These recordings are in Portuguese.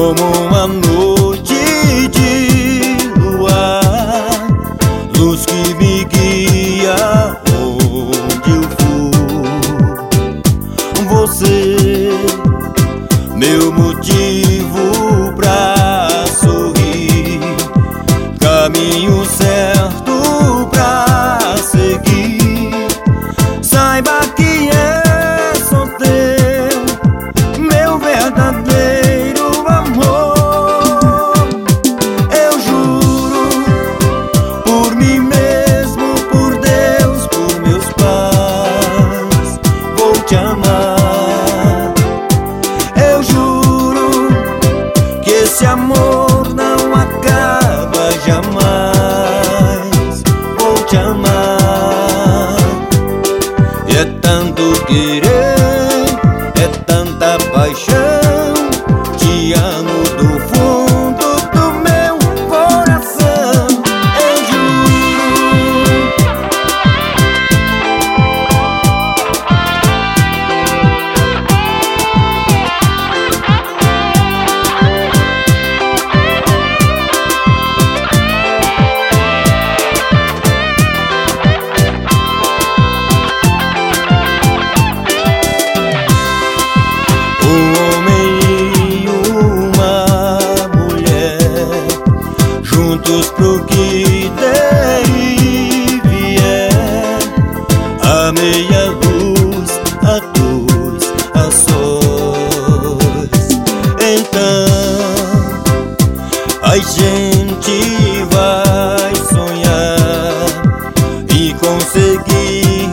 como uma noite de luar, luz que me guia onde eu for. Você, meu motivo pra sorrir, caminho certo pra seguir. Saiba que é só teu, meu verdadeiro amor. Eu juro, por mim mesmo, por Deus, por meus pais, vou te amar. Eu juro que esse amor não acaba jamais, vou te amar. É tanto querer, é tanta paixão, te amo do fundo do meu coração. Eu juro. Um homem e uma mulher, juntos pro que der e vier, a meia luz, a dois, a sós. Então a gente vai sonhar e conseguir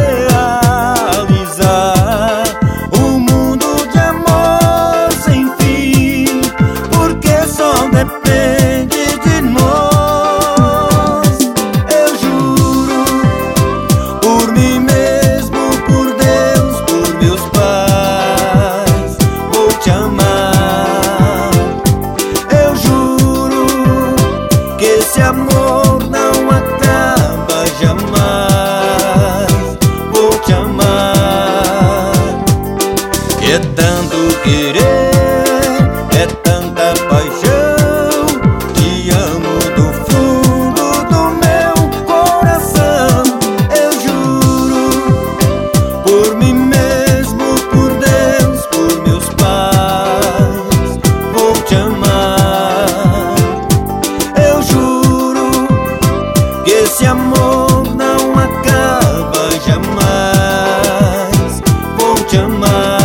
realizar um mundo de amor sem fim, porque só depende de nós. Eu juro, por mim mesmo, por Deus, por meus pais, vou te amar. Eu juro que esse amor não acaba jamais, vou te amar. É tanto querer, é tanta paixão, te amo do fundo do meu coração. Eu juro, por mim mesmo, por Deus, por meus pais, vou te amar. Eu juro que esse amor não acaba jamais, vou te amar.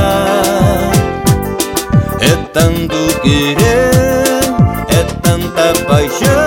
É tanto querer, é tanta paixão,